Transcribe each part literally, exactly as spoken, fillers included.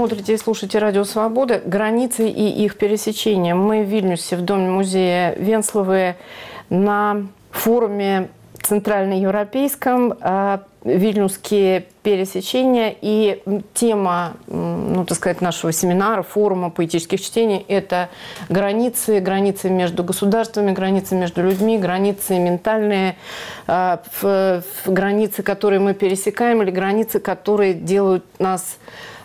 смотрите и слушаете «Радио Свобода». Границы и их пересечения. Мы в Вильнюсе, в Доме-музея Венсловой, на форуме центральноевропейском «Вильнюсские пересечения». И тема, ну, так сказать, нашего семинара, форума поэтических чтений – это границы, границы между государствами, границы между людьми, границы ментальные, границы, которые мы пересекаем, или границы, которые делают нас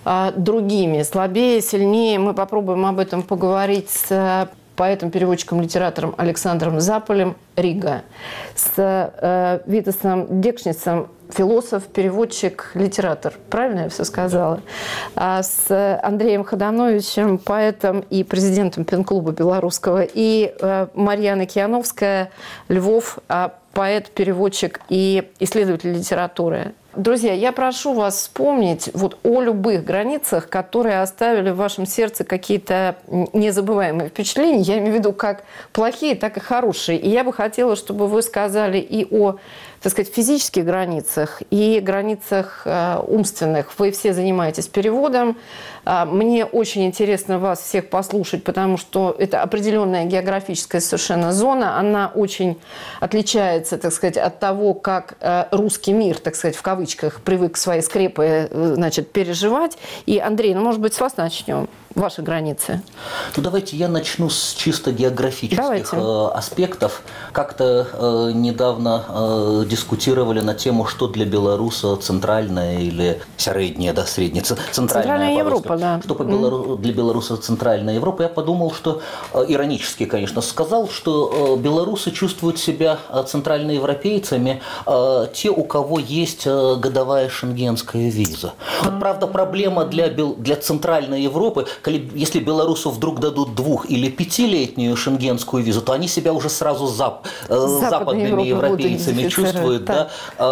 другими, слабее, сильнее. Мы попробуем об этом поговорить с поэтом, переводчиком, литератором Александром Заполем, Рига, с э, Витасом Декшницем, философ, переводчик, литератор. Правильно я все сказала? А с Андреем Ходановичем, поэтом и президентом пен-клуба белорусского, и э, Марьяна Кияновская, Львов, поэт, переводчик и исследователь литературы. Друзья, я прошу вас вспомнить вот о любых границах, которые оставили в вашем сердце какие-то незабываемые впечатления. Я имею в виду как плохие, так и хорошие. И я бы хотела, чтобы вы сказали и о, так сказать, физических границах, и границах э, умственных. Вы все занимаетесь переводом. Э, мне очень интересно вас всех послушать, потому что это определенная географическая совершенно зона. Она очень отличается, так сказать, от того, как э, русский мир, так сказать, в кавычках, привык свои скрепы, значит, переживать. И, Андрей, ну, может быть, с вас начнем. Ваши границы. Ну, давайте я начну с чисто географических давайте. аспектов. Как-то э, недавно э, дискутировали на тему, что для белоруса центральная или средняя, да, средняя, центральная, центральная Европа, да. Что по Белору... для белоруса центральная Европа. Я подумал, что, э, иронически, конечно, сказал, что э, белорусы чувствуют себя центральноевропейцами, э, те, у кого есть э, годовая шенгенская виза. Вот, правда, проблема для, для центральной Европы, если белорусу вдруг дадут двух- или пятилетнюю шенгенскую визу, то они себя уже сразу зап... западными европейцами чувствуют, да,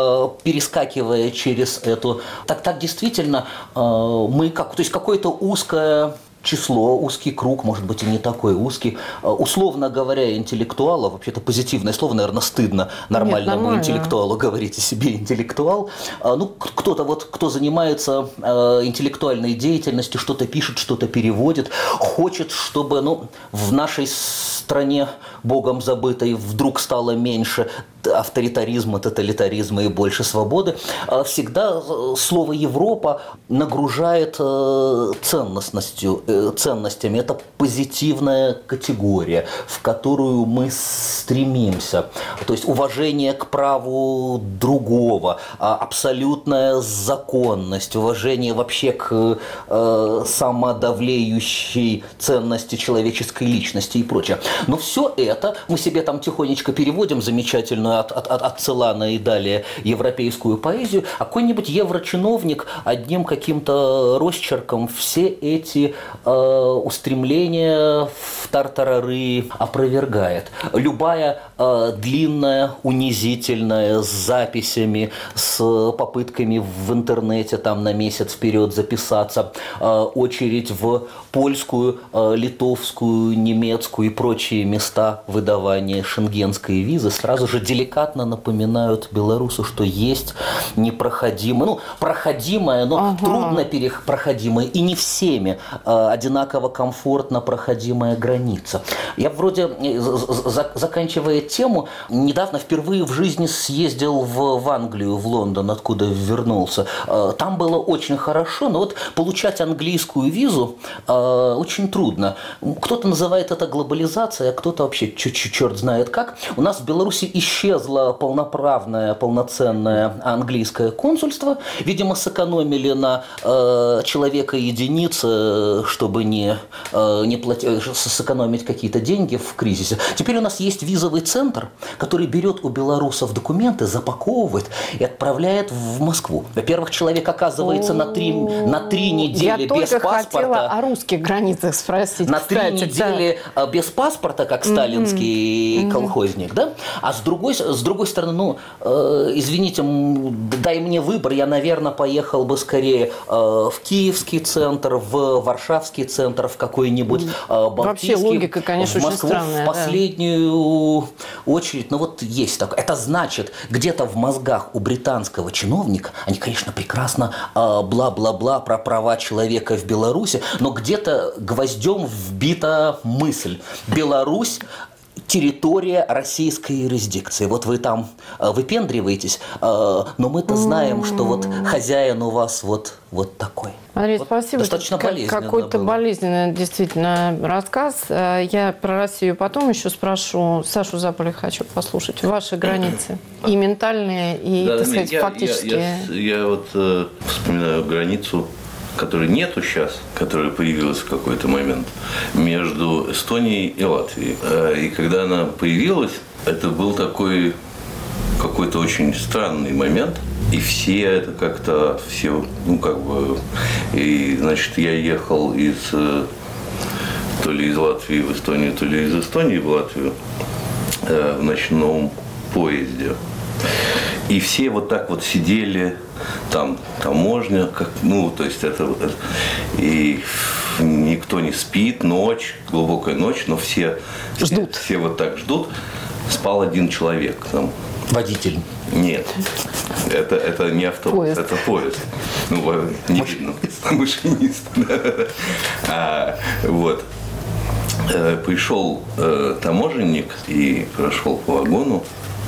перескакивая через эту. Так, так действительно, мы как, то есть какое-то узкое число, узкий круг, может быть, и не такой узкий. Условно говоря, интеллектуалов, вообще-то позитивное слово, наверное, стыдно нормальному Нет, интеллектуалу говорить о себе интеллектуал. Ну, кто-то вот, кто занимается интеллектуальной деятельностью, что-то пишет, что-то переводит, хочет, чтобы, ну, в нашей стране богом забытой вдруг стало меньше авторитаризма, тоталитаризма и больше свободы, всегда слово «Европа» нагружает ценностностью, ценностями. Это позитивная категория, в которую мы стремимся. То есть уважение к праву другого, абсолютная законность, уважение вообще к самодавлеющей ценности человеческой личности и прочее. Но все это мы себе там тихонечко переводим замечательную От, от, от Целана и далее европейскую поэзию, а какой-нибудь еврочиновник одним каким-то росчерком все эти э, устремления в тартарары опровергает. Любая э, длинная, унизительная, с записями, с попытками в интернете там на месяц вперед записаться, э, очередь в польскую, э, литовскую, немецкую и прочие места выдавания шенгенской визы сразу же деликатно напоминают белорусу, что есть непроходимое, ну, проходимое, но ага. трудно перепроходимое и не всеми э, одинаково комфортно проходимая граница. Я вроде, за, заканчивая тему, недавно впервые в жизни съездил в, в Англию, в Лондон, откуда вернулся. Э, там было очень хорошо, но вот получать английскую визу э, очень трудно. Кто-то называет это глобализацией, а кто-то вообще чуть-чуть черт знает как. У нас в Беларуси исчезло полноправное, полноценное английское консульство. Видимо, сэкономили на э, человека единицы, чтобы не, э, не платить, сэкономить какие-то деньги в кризисе. Теперь у нас есть визовый центр, который берет у белорусов документы, запаковывает и отправляет в Москву. Во-первых, человек оказывается на три, на три недели Я без паспорта. Я только хотела о русских границах спросить. На кстати, три недели да. без паспорта, как сталинский mm-hmm. колхозник, да? А с другой понимаете, с другой стороны, ну, э, извините, дай мне выбор, я, наверное, поехал бы скорее э, в Киевский центр, в Варшавский центр, в какой-нибудь э, Балтийский. Вообще логика, конечно, в Москву очень странная, в последнюю да. очередь. Ну вот есть такое. Это значит, где-то в мозгах у британского чиновника, они, конечно, прекрасно э, бла-бла-бла про права человека в Беларуси, но где-то гвоздем вбита мысль. Беларусь территория российской юрисдикции. Вот вы там э, выпендриваетесь, э, но мы-то знаем, что вот хозяин у вас вот, вот такой. Андрей, вот спасибо. Достаточно болезненно Какой-то было. болезненный действительно рассказ. Я про Россию потом еще спрошу. Сашу Заполя хочу послушать. Ваши границы. И ментальные, и, да, так сказать, я, фактические. Я, я, я вот э, вспоминаю границу, которой нету сейчас, которая появилась в какой-то момент, между Эстонией и Латвией. И когда она появилась, это был такой какой-то очень странный момент. И все это как-то, все, ну как бы, и значит, я ехал из, то ли из Латвии в Эстонию, то ли из Эстонии в Латвию в ночном поезде. И все вот так вот сидели, там таможня, как, ну, то есть это, это, и никто не спит, ночь, глубокая ночь, но все ждут. Все, все вот так ждут. Спал один человек там. Водитель. Нет, это, это не автобус, поезд. Это поезд. Ну, не видно, машинист. а, вот. Пришел э, таможенник и прошел по вагону,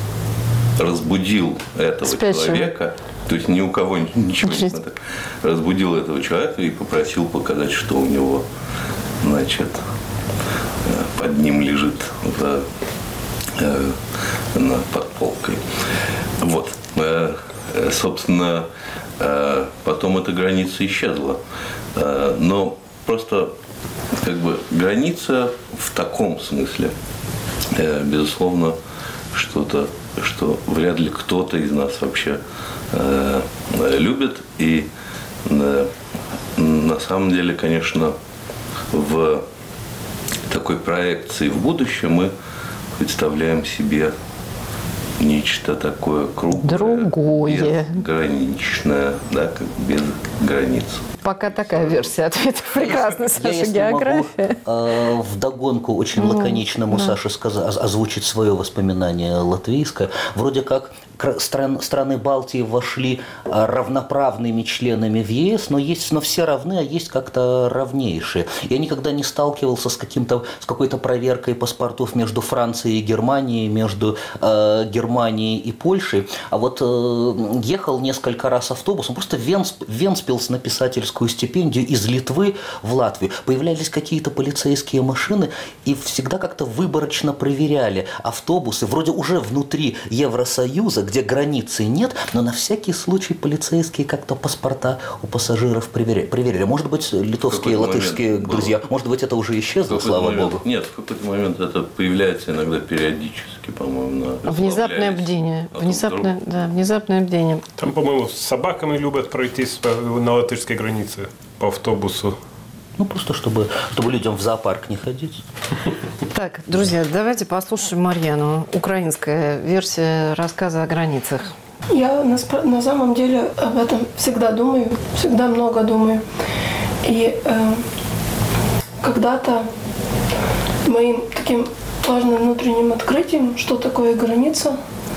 разбудил этого Спящего. человека, то есть ни у кого ничего не надо, разбудил этого человека и попросил показать, что у него, значит, под ним лежит в, э, на, под полкой. Вот. Э, собственно, э, потом эта граница исчезла. Э, но просто как бы граница в таком смысле, э, безусловно, что-то, что вряд ли кто-то из нас вообще э, любит. И э, на самом деле, конечно, в такой проекции в будущее мы представляем себе нечто такое круглое, другое, безграничное, да, как без границ. Пока такая версия ответа. Прекрасно, Саша, я, география. Могу, э, вдогонку очень ну, лаконичному да. Саше сказать, озвучить свое воспоминание латвийское. Вроде как стран, страны Балтии вошли равноправными членами в ЕС, но, есть, но все равны, а есть как-то равнейшие. Я никогда не сталкивался с, каким-то, с какой-то проверкой паспортов между Францией и Германией, между э, Германией и Польшей. А вот э, ехал несколько раз автобусом, просто Венсп, Венспилс на писательскую стипендию из Литвы в Латвию. Появлялись какие-то полицейские машины и всегда как-то выборочно проверяли автобусы, вроде уже внутри Евросоюза, где границы нет, но на всякий случай полицейские как-то паспорта у пассажиров проверяли. проверяли. Может быть, литовские, латышские друзья, было. Может быть, это уже исчезло, слава момент, богу. Нет, в какой-то момент это появляется иногда периодически, по-моему. На внезапное бдение. Внезапное, да, внезапное бдение. Там, по-моему, с собаками любят пройтись на латышской границе по автобусу. Ну, просто чтобы, чтобы людям в зоопарк не ходить. Так, друзья, давайте послушаем Марьяну. Украинская версия рассказа о границах. Я на, на самом деле об этом всегда думаю, всегда много думаю. И э, когда-то моим таким важным внутренним открытием, что такое граница,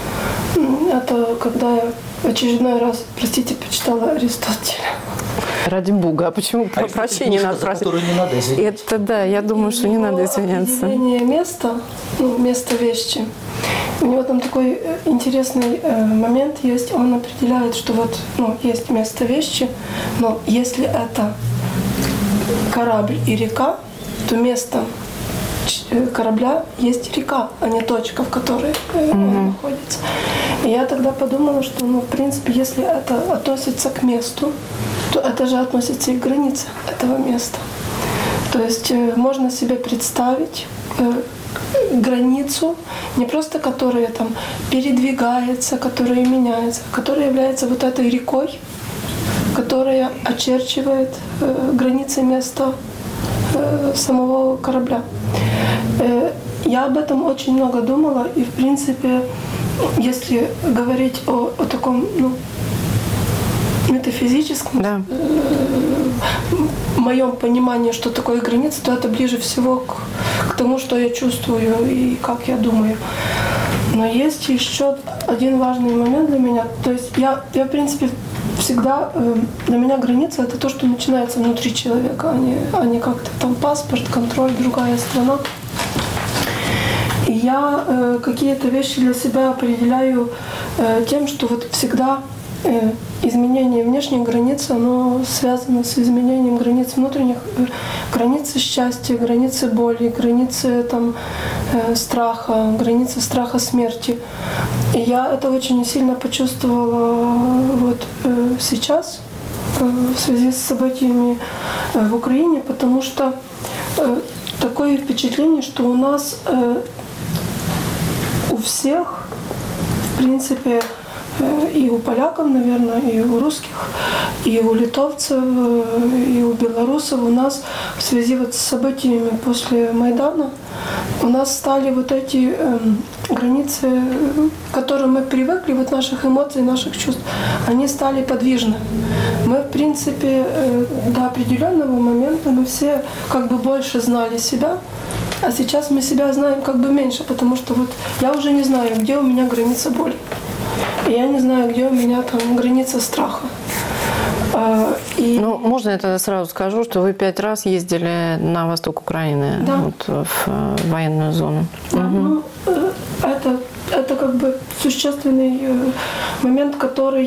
это когда я в очередной раз, простите, почитала Аристотеля. Ради бога, а почему а прощения надо просить? Не надо извиняться. Это да, я думаю, что не надо извиняться. Определение места, ну, место вещи. У него там такой интересный э, момент есть. Он определяет, что вот, ну, есть место вещи, но если это корабль и река, то место корабля есть река, а не точка, в которой э, он mm-hmm. находится. И я тогда подумала, что, ну, в принципе, если это относится к месту, то это же относится и к границе этого места. То есть э, можно себе представить э, границу, не просто которая там передвигается, которая меняется, а которая является вот этой рекой, которая очерчивает э, границы места э, самого корабля. Э, я об этом очень много думала, и в принципе если говорить о, о таком, ну, метафизическом, Да. в моем понимании, что такое граница, то это ближе всего к, к тому, что я чувствую и как я думаю. Но есть еще один важный момент для меня. То есть я, я в принципе, всегда, для меня граница — это то, что начинается внутри человека, а не, а не как-то там паспорт, контроль, другая страна. И я э, какие-то вещи для себя определяю э, тем, что вот всегда э, изменение внешней границы, оно связано с изменением границ внутренних, э, границы счастья, границы боли, границы там, э, страха, границы страха смерти. И я это очень сильно почувствовала вот, э, сейчас э, в связи с событиями э, в Украине, потому что э, такое впечатление, что у нас э, у всех, в принципе, и у поляков, наверное, и у русских, и у литовцев, и у белорусов у нас в связи вот с событиями после Майдана у нас стали вот эти э, границы, к которым мы привыкли, вот наших эмоций, наших чувств, они стали подвижны. Мы, в принципе, э, до определенного момента мы все как бы больше знали себя, а сейчас мы себя знаем как бы меньше, потому что вот я уже не знаю, где у меня граница боли. И я не знаю, где у меня там граница страха. И... Ну, можно я тогда сразу скажу, что вы пять раз ездили на восток Украины, да. вот, в военную зону. Да, угу. ну, это, это как бы существенный момент, который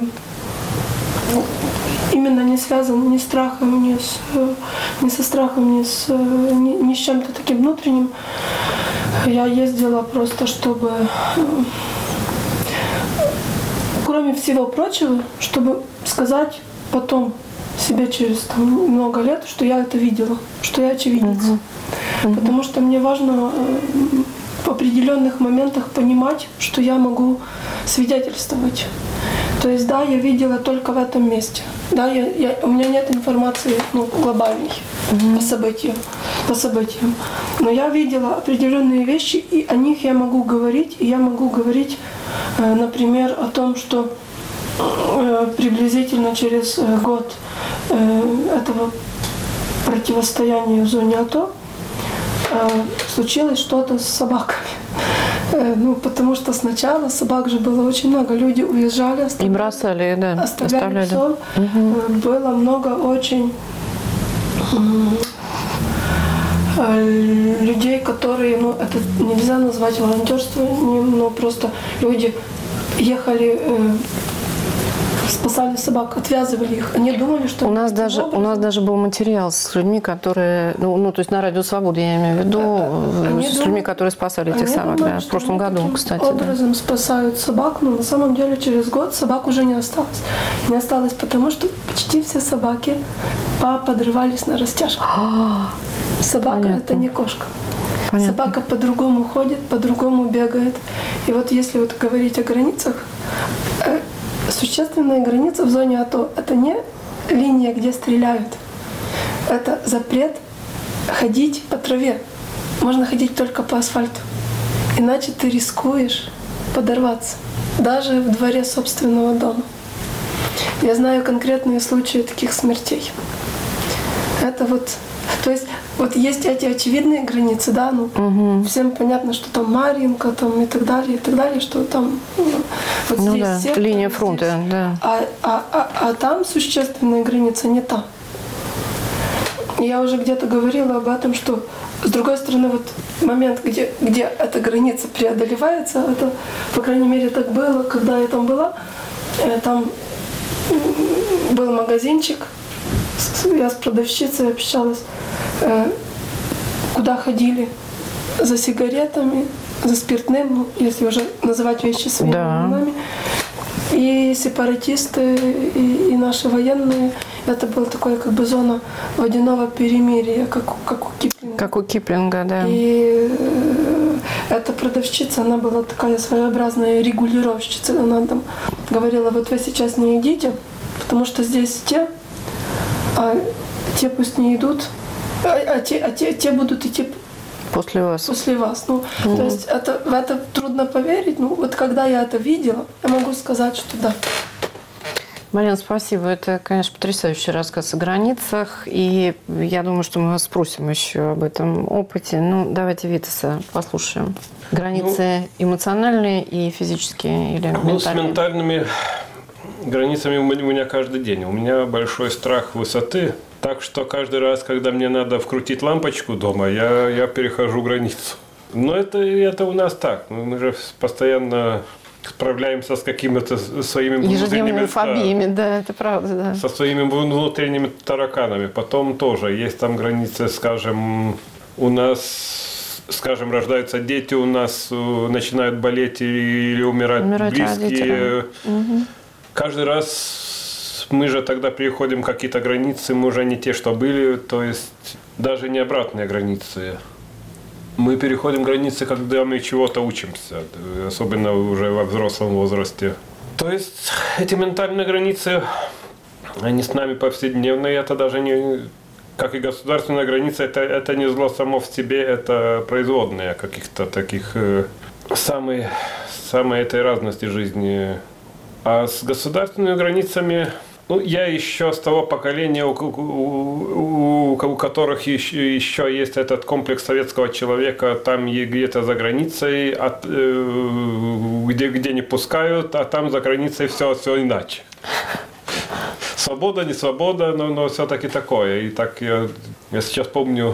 именно не связан ни с страхом, ни, с, ни со страхом, ни с, ни, ни с чем-то таким внутренним. Я ездила просто, чтобы, кроме всего прочего, чтобы сказать потом себе через там, много лет, что я это видела, что я очевидница. Uh-huh. Потому что мне важно в определенных моментах понимать, что я могу свидетельствовать. То есть, да, я видела только в этом месте. Да, я, я, у меня нет информации ну, глобальной uh-huh. по событиям, по событиям. Но я видела определенные вещи, и о них я могу говорить. И я могу говорить, э, например, о том, что э, приблизительно через э, год э, этого противостояния в зоне АТО э, случилось что-то с собаками. Ну, потому что сначала собак же было очень много. Люди уезжали, оставляли, и бросали, да, оставляли, оставляли. псов. Угу. Было много очень людей, которые, ну, это нельзя назвать волонтерством, но просто люди ехали, спасали собак, отвязывали их. Они думали, что... У нас, даже, у нас даже был материал с людьми, которые... Ну, ну то есть на Радио Свобода, я имею в виду, они с людьми, думали, которые спасали этих собак. Думали, да, в прошлом году, кстати. Образом да. спасают собак, но на самом деле через год собак уже не осталось. Не осталось потому, что почти все собаки подрывались на растяжку. Собака — это не кошка. Понятно. Собака по-другому ходит, по-другому бегает. И вот если вот говорить о границах, существенная граница в зоне АТО — это не линия, где стреляют. Это запрет ходить по траве. Можно ходить только по асфальту. Иначе ты рискуешь подорваться. Даже в дворе собственного дома. Я знаю конкретные случаи таких смертей. Это вот... То есть вот есть эти очевидные границы, да, ну, угу. всем понятно, что там Марьинка, там и так далее, и так далее, что там ну, вот ну, здесь да, сектор, линия фронта, здесь. Да. А, а, а, а там существенная граница не та. Я уже где-то говорила об этом, что с другой стороны, вот момент, где, где эта граница преодолевается, это, по крайней мере, так было, когда я там была, там был магазинчик, я с продавщицей общалась, куда ходили за сигаретами, за спиртным, ну, если уже называть вещи своими да. именами. И сепаратисты, и, и наши военные. Это была такая как бы зона водяного перемирия, как, как у Киплинга. Как у Киплинга, да. И эта продавщица, она была такая своеобразная регулировщица. Она там говорила, вот вы сейчас не идите, потому что здесь те, а те пусть не идут, а, а, те, а те, те будут идти После вас. После вас. Ну, mm-hmm. То есть это, в это трудно поверить. Ну, вот когда я это видела, я могу сказать, что да. Марина, спасибо. Это, конечно, потрясающий рассказ о границах. И я думаю, что мы вас спросим еще об этом опыте. Ну, давайте Витаса послушаем. Границы ну, эмоциональные и физические или ментальные? Ну, с ментальными границами у меня каждый день. У меня большой страх высоты. Так что каждый раз, когда мне надо вкрутить лампочку дома, я, я перехожу границу. Но это, это у нас так. Мы же постоянно справляемся с какими-то своими ежедневными фобиями, да. да, это правда, да. Со своими внутренними тараканами. Потом тоже есть там границы, скажем, у нас, скажем, рождаются дети, у нас начинают болеть или умирать, умирать близкие. Угу. Каждый раз мы же тогда переходим какие-то границы, мы уже не те, что были, то есть даже не обратные границы. Мы переходим границы, когда мы чего-то учимся, особенно уже во взрослом возрасте. То есть эти ментальные границы, они с нами повседневные, это даже не, как и государственная граница, это, это не зло само в себе, это производные каких-то таких э, самой, самой этой разности жизни. А с государственными границами... Ну, я еще с того поколения, у, у, у, у которых еще, еще есть этот комплекс советского человека, там где-то за границей, от, э, где, где не пускают, а там за границей все, все иначе. Свобода, не свобода, но, но все-таки такое. И так я, я сейчас помню,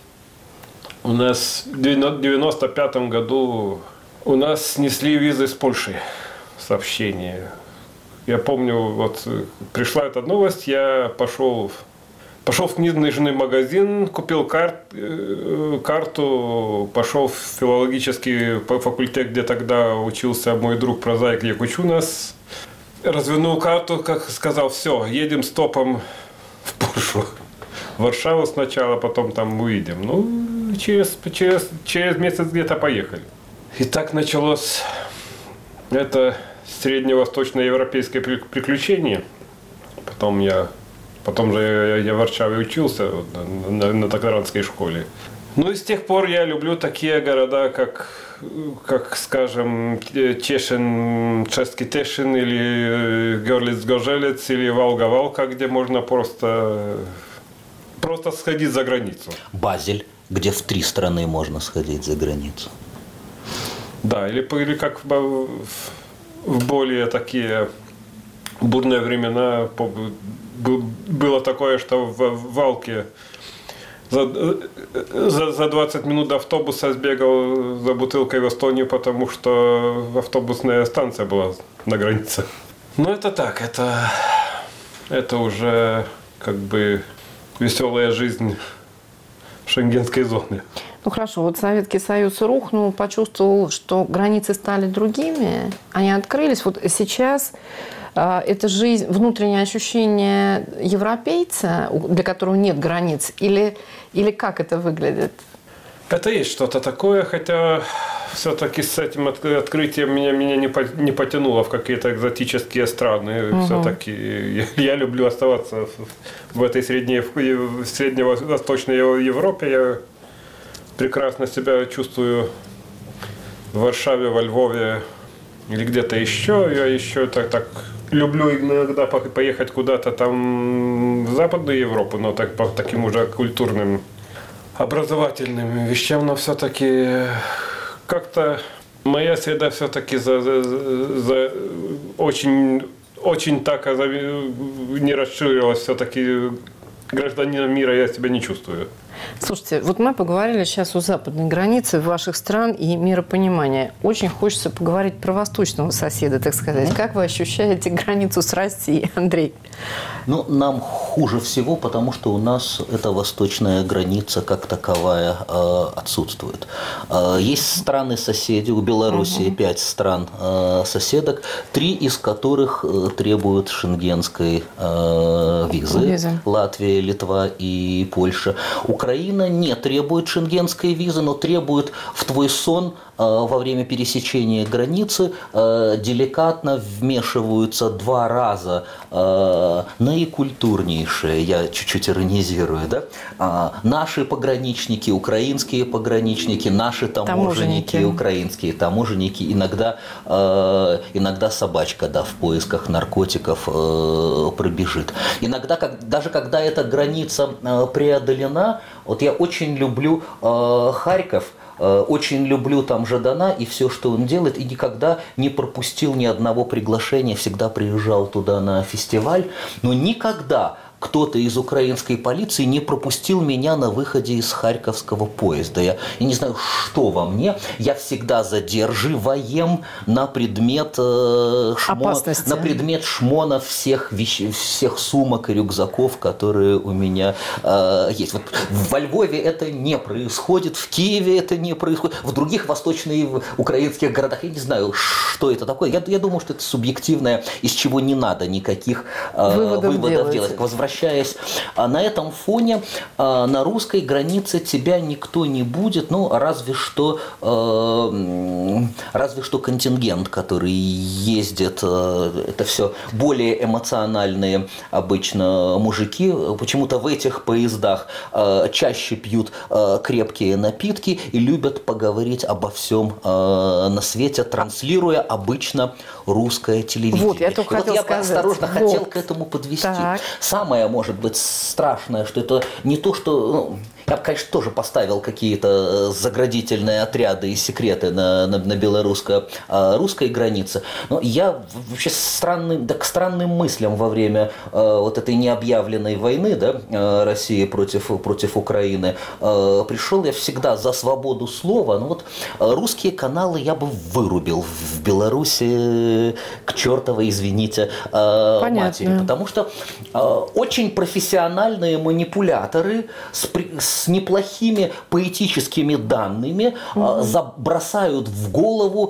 у нас в девяносто пятом году у нас снесли визы с Польши, сообщение. Я помню, вот пришла эта новость, я пошел, пошел в книжный магазин, купил карт, карту, пошел в филологический факультет, где тогда учился мой друг прозаик Якучунас, развернул карту, как сказал, все, едем стопом в Польшу. В Варшаву сначала, потом там увидим. Ну, через, через, через месяц где-то поехали. И так началось это... средневосточноевропейское приключение. Потом я, потом же я, я в Варшаве учился на, на, на докторантской школе. Ну и с тех пор я люблю такие города, как, как скажем, Тешин, Ческий Тешин, или Горлиц-Горжелец, или Волга-Валка, где можно просто, просто сходить за границу. Базель, где в три страны можно сходить за границу. Да, или, или как в, в более такие бурные времена было такое, что в Валке за, за, за двадцать минут до автобуса сбегал за бутылкой в Эстонию, потому что автобусная станция была на границе. Ну это так, это, это уже как бы веселая жизнь в шенгенской зоне. Ну хорошо, вот Советский Союз рухнул, почувствовал, что границы стали другими, они открылись. Вот сейчас э, это жизнь, внутреннее ощущение европейца, для которого нет границ, или, или как это выглядит? Это есть что-то такое, хотя все-таки с этим открытием меня, меня не, по, не потянуло в какие-то экзотические страны. Угу. Все-таки я, я люблю оставаться в, в этой средней, в средневосточной Европе. Я прекрасно себя чувствую в Варшаве, во Львове или где-то еще. Я еще так, так люблю иногда поехать куда-то там в Западную Европу, но так, по таким уже культурным, образовательным вещам, но все-таки как-то моя среда все-таки за, за, за очень, очень так не расширилась, все-таки гражданином мира я себя не чувствую. Слушайте, вот мы поговорили сейчас о западной границе ваших стран и миропонимания. Очень хочется поговорить про восточного соседа, так сказать. Как вы ощущаете границу с Россией, Андрей? Ну, нам хуже всего, потому что у нас эта восточная граница как таковая э, отсутствует. Э, есть страны-соседи, у Белоруссии угу. пять стран-соседок, э, три из которых э, требуют шенгенской э, визы. Виза. Латвия, Литва и Польша. Украина Украина не требует шенгенской визы, но требует в твой сон во время пересечения границы, деликатно вмешиваются два раза наикультурнейшие, я чуть-чуть иронизирую, да, наши пограничники, украинские пограничники, наши таможенники, таможенники. украинские таможенники, иногда, иногда собачка, да, в поисках наркотиков пробежит. Иногда, как, даже когда эта граница преодолена, вот я очень люблю Харьков, очень люблю там Жадана и все, что он делает, и никогда не пропустил ни одного приглашения, всегда приезжал туда на фестиваль, но никогда кто-то из украинской полиции не пропустил меня на выходе из харьковского поезда. Я, я не знаю, что во мне. Я всегда задерживаем на предмет, э, шмон, на предмет шмона всех, вещ, всех сумок и рюкзаков, которые у меня э, есть. Вот во Львове это не происходит, в Киеве это не происходит, в других восточных украинских городах я не знаю, что это такое. Я, я думаю, что это субъективное, из чего не надо никаких э, выводов, выводов делать. Возвращаясь на этом фоне, на русской границе тебя никто не будет, ну, разве что, разве что контингент, который ездит, это все более эмоциональные обычно мужики, почему-то в этих поездах чаще пьют крепкие напитки и любят поговорить обо всем на свете, транслируя обычно русское телевидение. Вот, я только и хотел вот я сказать. бы осторожно вот. хотел к этому подвести. Так. Самое, может быть, страшное, что это не то, что... Ну, я бы, конечно, тоже поставил какие-то заградительные отряды и секреты на, на, на белорусско-русской границе, но я вообще странным, да, к странным мыслям во время э, вот этой необъявленной войны, да, э, России против, против Украины э, пришел я всегда за свободу слова, но вот э, русские каналы я бы вырубил в Беларуси к чертовой, извините, э, матери, потому что э, очень профессиональные манипуляторы с, с с неплохими поэтическими данными mm-hmm. забросают в голову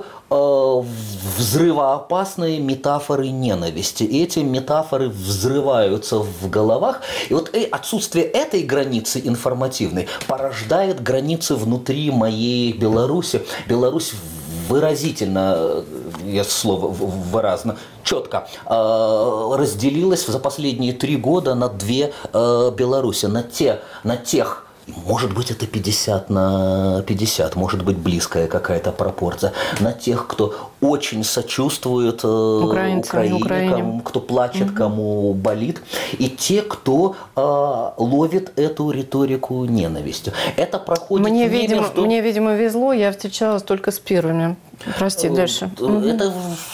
взрывоопасные метафоры ненависти. И эти метафоры взрываются в головах. И вот отсутствие этой границы информативной порождает границы внутри моей Беларуси. Беларусь выразительно, я слово выразно, четко разделилась за последние три года на две Беларуси. На, те, на тех, может быть, это пятьдесят на пятьдесят, может быть, близкая какая-то пропорция. На тех, кто очень сочувствует украинцам, кто плачет, угу. кому болит. И те, кто э, ловит эту риторику ненавистью. Это проходит мне, не видимо, между... мне, видимо, везло, я встречалась только с первыми. Прости, дальше. Это...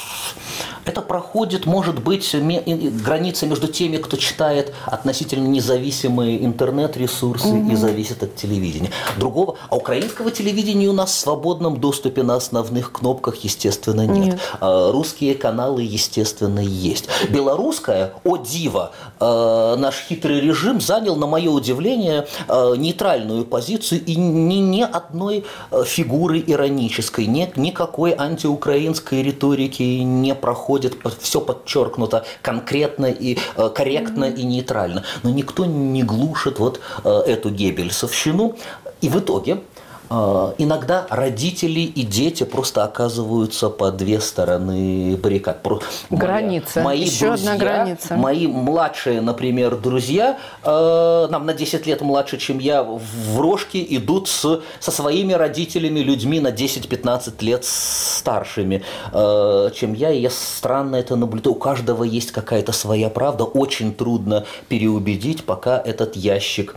Это проходит, может быть, граница между теми, кто читает относительно независимые интернет-ресурсы mm-hmm. и зависит от телевидения. Другого, а украинского телевидения у нас в свободном доступе на основных кнопках, естественно, нет. Mm-hmm. Русские каналы, естественно, есть. Белорусская, о диво, наш хитрый режим занял, на мое удивление, нейтральную позицию и ни, ни одной фигуры иронической, нет никакой антиукраинской риторики не проходит. Все подчеркнуто конкретно и э, корректно mm-hmm. и нейтрально. Но никто не глушит вот э, эту геббельсовщину. И в итоге э, иногда родители и дети просто оказываются по две стороны баррикад. Граница. Мои Еще друзья, одна граница. Мои младшие, например, друзья, э, нам на десять лет младше, чем я, в рожки идут с, со своими родителями, людьми на десять-пятнадцать лет старшими, э, чем я. И я странно это наблюдаю. У каждого есть какая-то своя правда. Очень трудно переубедить, пока этот ящик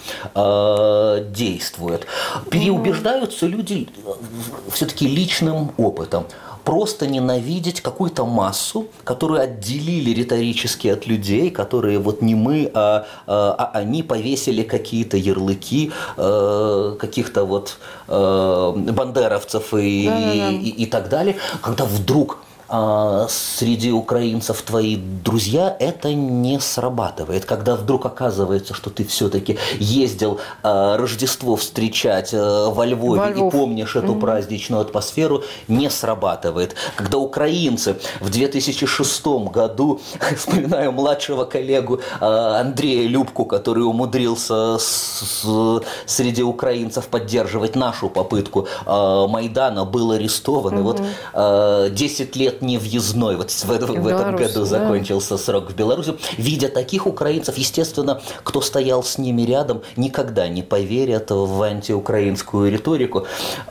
э, действует. Переубеждаются люди все-таки личным опытом. Просто ненавидеть какую-то массу, которую отделили риторически от людей, которые вот не мы, а, а они повесили какие-то ярлыки э, каких-то вот э, бандеровцев и, да, да, да. И, и так далее. Когда вдруг среди украинцев твои друзья, это не срабатывает. Когда вдруг оказывается, что ты все-таки ездил Рождество встречать во Львове во Львов. и помнишь эту mm-hmm. праздничную атмосферу, не срабатывает. Когда украинцы в две тысячи шестом году, вспоминаю младшего коллегу Андрея Любку, который умудрился с, с, среди украинцев поддерживать нашу попытку Майдана, был арестован. Mm-hmm. И вот десять лет невъездной, вот в, в, в этом году да. закончился срок в Беларуси. Видя таких украинцев, естественно, кто стоял с ними рядом, никогда не поверят в антиукраинскую риторику.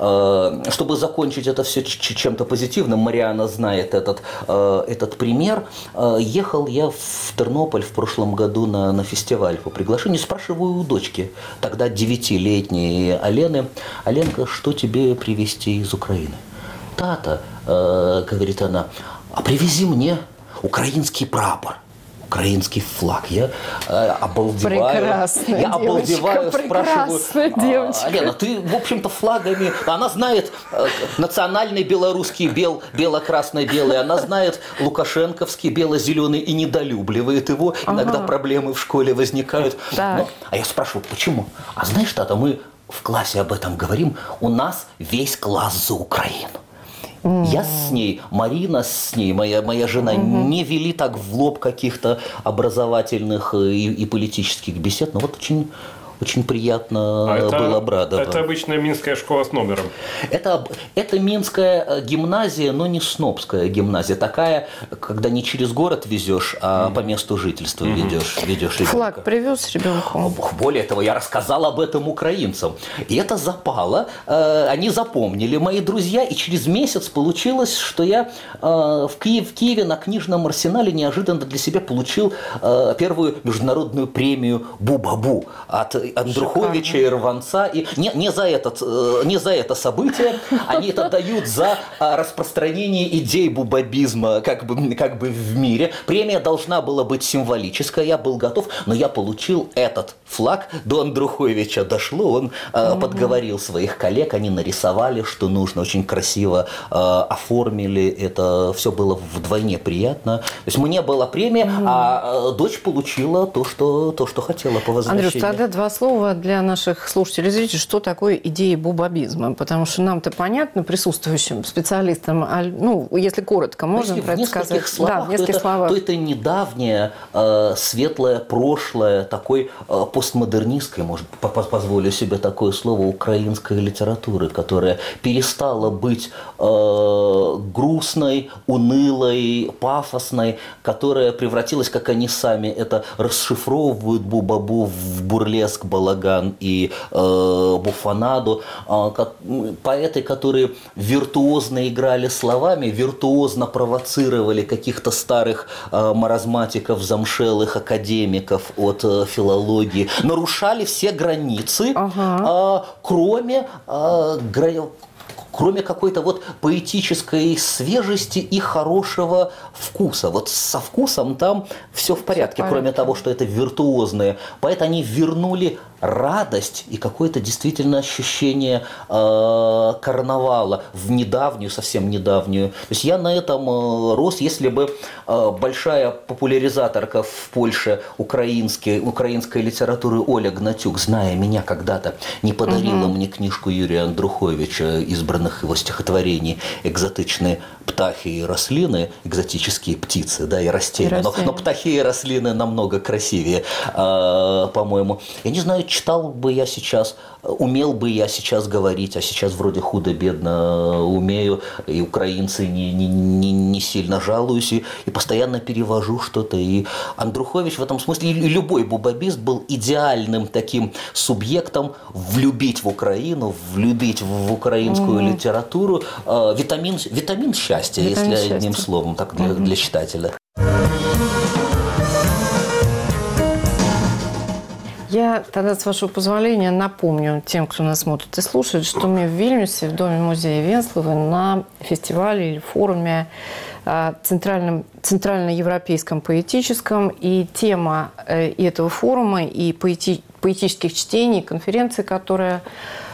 Чтобы закончить это все чем-то позитивным, Мариана знает этот, этот пример. Ехал я в Тернополь в прошлом году на, на фестиваль по приглашению, спрашиваю у дочки, тогда девятилетней Алены: Аленка, что тебе привезти из Украины? Тата, э, говорит она, а привези мне украинский прапор, украинский флаг. Я э, обалдеваю. Прекрасная я обалдеваю, девочка, спрашиваю. А, Алена, ты, в общем-то, флагами... Она знает э, национальный белорусский, бел, бело-красно-белый. Она знает лукашенковский, бело-зеленый и недолюбливает его. Ага. Иногда проблемы в школе возникают. Но, а я спрашиваю, почему? А знаешь, Тата, мы в классе об этом говорим. У нас весь класс за Украину. Mm-hmm. Я с ней, Марина с ней, моя, моя жена, mm-hmm. не вели так в лоб каких-то образовательных и, и политических бесед, но вот очень, очень приятно а это, было обрадован. Это обычная минская школа с номером? Это, это минская гимназия, но не снобская гимназия. Такая, когда не через город везешь, а mm-hmm. по месту жительства mm-hmm. ведешь, ведешь ребенка. Флаг привез ребенку? Более того, я рассказал об этом украинцам. И это запало. Они запомнили, мои друзья. И через месяц получилось, что я в Киеве, в Киеве на книжном арсенале неожиданно для себя получил первую международную премию «Бу-Бабу» от Андруховича и Рванца. И не, не, за этот, не за это событие, они это дают за распространение идей бубабизма как бы, как бы в мире. Премия должна была быть символическая, я был готов, но я получил этот флаг. До Андруховича дошло, он mm-hmm. подговорил своих коллег, они нарисовали, что нужно, очень красиво оформили, это все было вдвойне приятно. То есть мне была премия, mm-hmm. а дочь получила то, что, то, что хотела по возвращению. Андрюш, тогда два слова для наших слушателей и зрителей, что такое идея бубабизма, потому что нам-то понятно, присутствующим специалистам, ну, если коротко, можно про это сказать? В словах, да, в нескольких то словах. Это, то это недавнее э, светлое прошлое такой э, постмодернистской, может, позволю себе такое слово, украинской литературы, которая перестала быть э, грустной, унылой, пафосной, которая превратилась, как они сами это расшифровывают, бубабу в бурлеск, балаган и э, буфонаду. Э, как, поэты, которые виртуозно играли словами, виртуозно провоцировали каких-то старых э, маразматиков, замшелых академиков от э, филологии, нарушали все границы, ага. э, кроме э, гра... кроме какой-то вот поэтической свежести и хорошего вкуса. Вот со вкусом там все в порядке, все в порядке. Кроме того, что это виртуозные. Поэтому они вернули радость и какое-то действительно ощущение э, карнавала в недавнюю, совсем недавнюю. То есть я на этом э, рос, если бы э, большая популяризаторка в Польше украинской, украинской литературы Оля Гнатюк, зная меня когда-то, не подарила угу. мне книжку Юрия Андруховича, избранных его стихотворений «Экзотичные птахи и рослины», экзотические птицы, да, и растения. И но, но птахи и рослины намного красивее, э, по-моему. Я не знаю, читал бы я сейчас, умел бы я сейчас говорить, а сейчас вроде худо-бедно умею, и украинцы не, не, не, не сильно жалуюсь, и, и постоянно перевожу что-то. И Андрухович в этом смысле, и любой бубабист был идеальным таким субъектом влюбить в Украину, влюбить в украинскую mm-hmm. литературу. Э, витамин, витамин счастья, витамин если счастья. Одним словом, так для, mm-hmm. для читателя. Я тогда, с вашего позволения, напомню тем, кто нас смотрит и слушает, что мы в Вильнюсе, в Доме-музее Венсловой, на фестивале или форуме центральном, центральноевропейском поэтическом. И тема и этого форума, и поэти, поэтических чтений, конференции, которая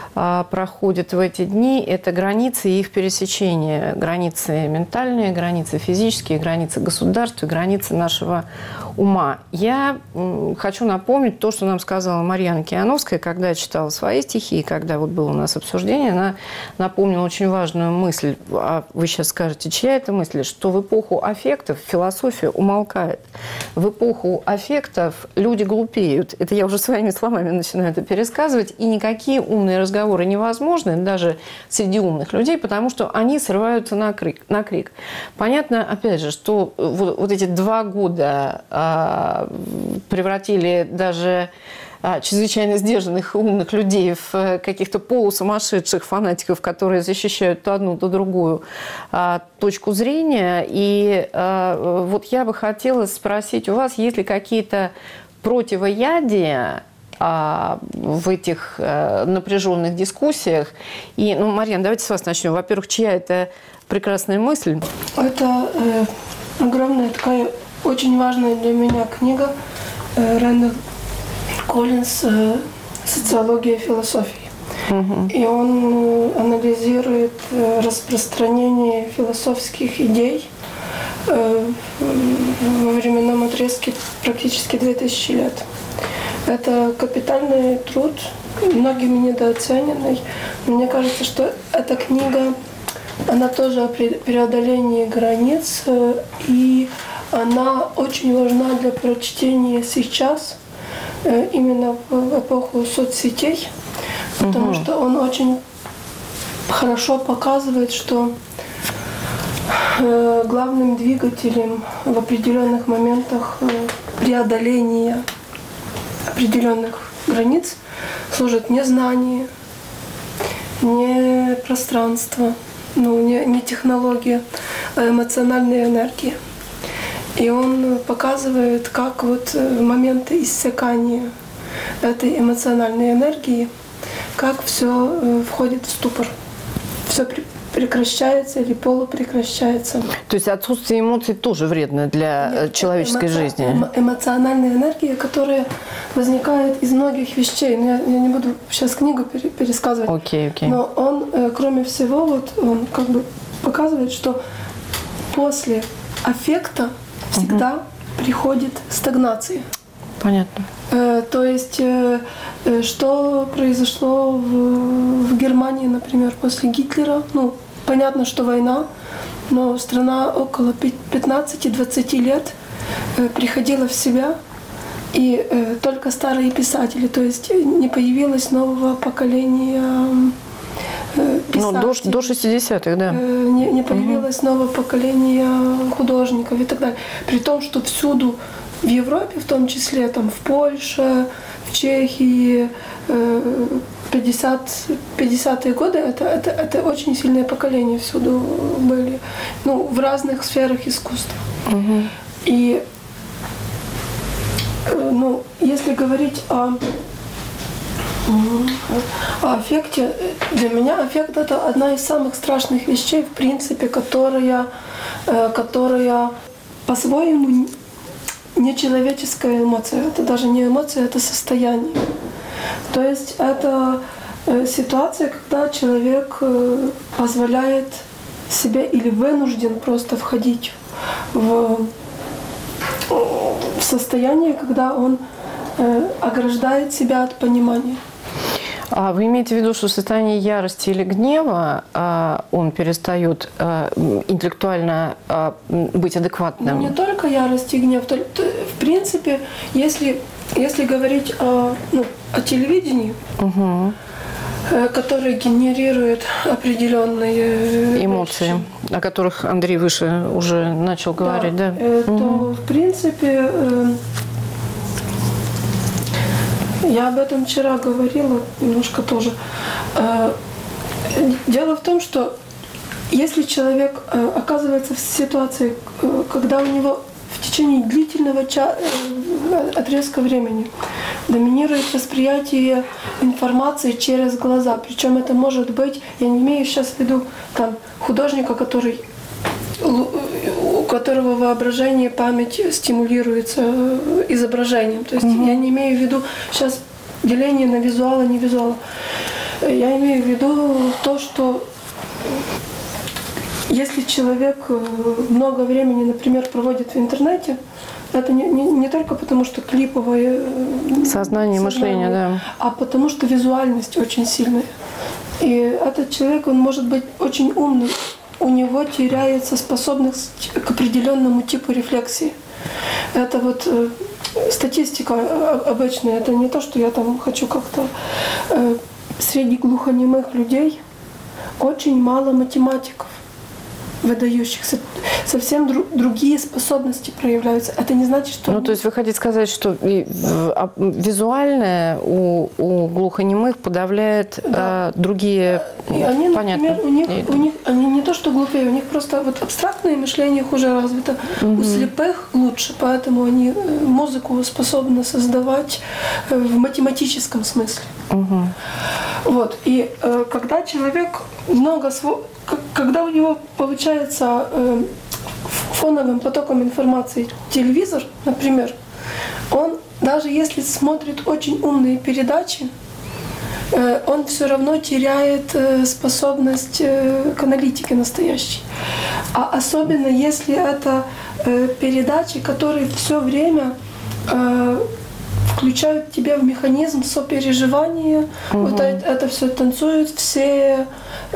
проходят в эти дни, это границы и их пересечения. Границы ментальные, границы физические, границы государства, границы нашего ума. Я хочу напомнить то, что нам сказала Марьяна Киановская, когда читала свои стихи, когда вот было у нас обсуждение, она напомнила очень важную мысль. А вы сейчас скажете, чья это мысль? Что в эпоху аффектов философия умолкает. В эпоху аффектов люди глупеют. Это я уже своими словами начинаю это пересказывать. И никакие умные разговоры невозможны, даже среди умных людей, потому что они срываются на крик. На крик. Понятно, опять же, что вот, вот эти два года а, превратили даже а, чрезвычайно сдержанных и умных людей в каких-то полусумасшедших фанатиков, которые защищают то одну, то другую а, точку зрения. И а, вот я бы хотела спросить у вас, есть ли какие-то противоядия в этих напряженных дискуссиях. И, ну, Марьяна, давайте с вас начнем. Во-первых, чья это прекрасная мысль? Это э, огромная такая, очень важная для меня книга э, Рэндалл Коллинз э, «Социология философии». Угу. И он анализирует э, распространение философских идей э, во временном отрезке практически две тысячи лет. Это капитальный труд, многими недооцененный. Мне кажется, что эта книга, она тоже о преодолении границ, и она очень важна для прочтения сейчас, именно в эпоху соцсетей, потому угу. что он очень хорошо показывает, что главным двигателем в определенных моментах преодоления определенных границ служит не знание, не пространство, ну, не, не технология, а эмоциональная энергия. И он показывает, как вот в моменты иссякания этой эмоциональной энергии, как все входит в ступор, все прекращается или полупрекращается. То есть отсутствие эмоций тоже вредно для Нет, человеческой эмо... жизни? Эмо... Эмоциональная энергия, которая возникает из многих вещей. Я, я не буду сейчас книгу пересказывать. Okay, okay. Но он, кроме всего, вот он как бы показывает, что после аффекта всегда угу. приходит стагнация. Понятно. Э, то есть, э, э, что произошло в, в Германии, например, после Гитлера? Ну, понятно, что война, но страна около пятнадцати-двадцати лет э, приходила в себя, и э, только старые писатели, то есть не появилось нового поколения э, писателей. Ну, до, до шестидесятых, да. Э, не, не появилось угу. нового поколения художников и так далее. При том, что всюду в Европе, в том числе там, в Польше, в Чехии, пятидесятые годы, это, это, это очень сильные поколения всюду были, ну, в разных сферах искусства. Угу. И ну, если говорить о, о аффекте, для меня аффект — это одна из самых страшных вещей, в принципе, которая, которая по-своему нечеловеческая эмоция. Это даже не эмоция, это состояние. То есть это ситуация, когда человек позволяет себе или вынужден просто входить в состояние, когда он ограждает себя от понимания. А вы имеете в виду, что в состоянии ярости или гнева а, он перестает а, интеллектуально а, быть адекватным? Ну, не только ярость и гнев. То, то, в принципе, если, если говорить о, ну, о телевидении, угу. э, которое генерирует определенные эмоции, вещи, о которых Андрей выше уже начал говорить, да? да? Э, угу. То, в принципе, э, я об этом вчера говорила немножко тоже. Дело в том, что если человек оказывается в ситуации, когда у него в течение длительного отрезка времени доминирует восприятие информации через глаза, причем это может быть, я не имею сейчас в виду там, художника, который у которого воображение, память стимулируется изображением. То есть mm-hmm. я не имею в виду сейчас деление на визуал и не визуал. Я имею в виду то, что если человек много времени, например, проводит в интернете, это не, не, не только потому, что клиповое сознание, сознание, мышление, да, а потому что визуальность очень сильная. И этот человек, он может быть очень умный, у него теряется способность к определенному типу рефлексии. Это вот э, статистика обычная, это не то, что я там хочу как-то... Э, среди глухонемых людей очень мало математиков, выдающихся. Совсем дру- другие способности проявляются. Это не значит, что... Ну, то есть вы хотите сказать, что и, а, визуальное у, у глухонемых подавляет да. а, другие... И они, Понятно. например, у них, у них, они не то, что глупее, у них просто вот абстрактное мышление хуже развито. Угу. У слепых лучше, поэтому они музыку способны создавать в математическом смысле. Угу. Вот. И э, когда человек много... Сво... Когда у него получается э, фоновым потоком информации телевизор, например, он даже если смотрит очень умные передачи, э, он все равно теряет э, способность э, к аналитике настоящей. А особенно если это э, передачи, которые все время э, включают тебя в механизм сопереживания. Угу. Вот это, это все танцуют все. Э,